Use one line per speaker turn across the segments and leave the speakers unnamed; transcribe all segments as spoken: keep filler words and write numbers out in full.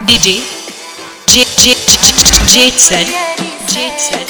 DJ जे जे जेट सर जेट सर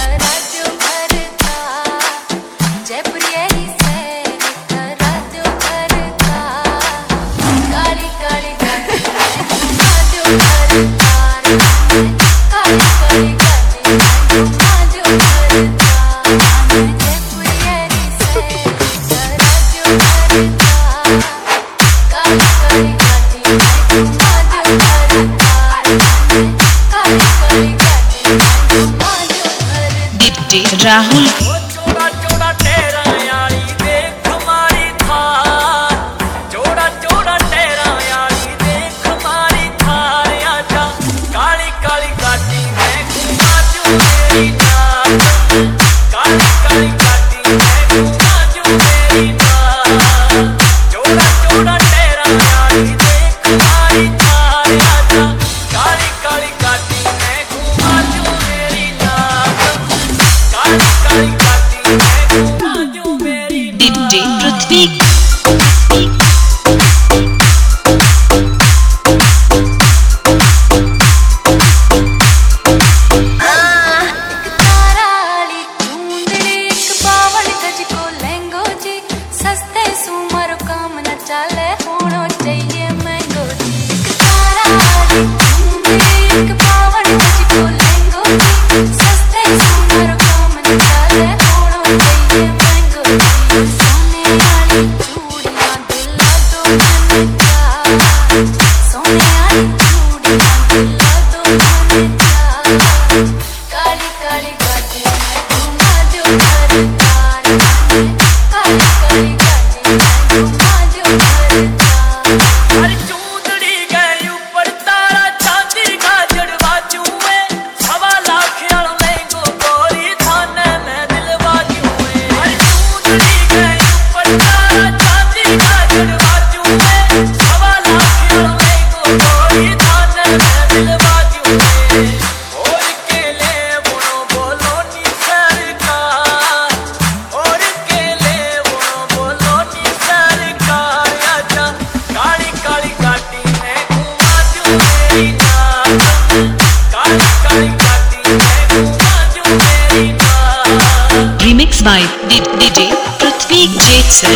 राहुल
जोड़ा जोड़ा टेरा यारी देख हमारी थार जोड़ा जोड़ा टेरा यारी देख हमारी थार आजा काली काली गाड़ी में घुमा जू मेरी नार काली काली गाड़ी में घुमा जू मेरी नार जोड़ा जोड़ा टेरा यारी देख हमारी थार आजा काली काली गाड़ी में घुमा जू मेरी नार
DJ Prithvi Remix by D J Prithvi Jetson.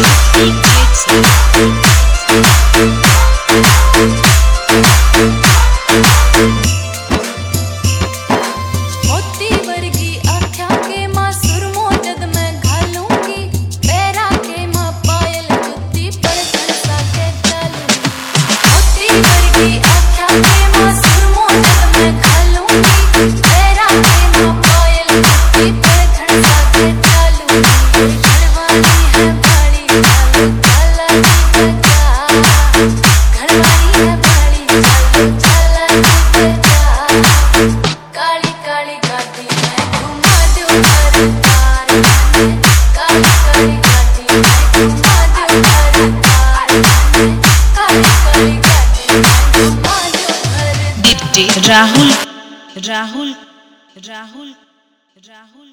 Rahul Rahul Rahul Rahul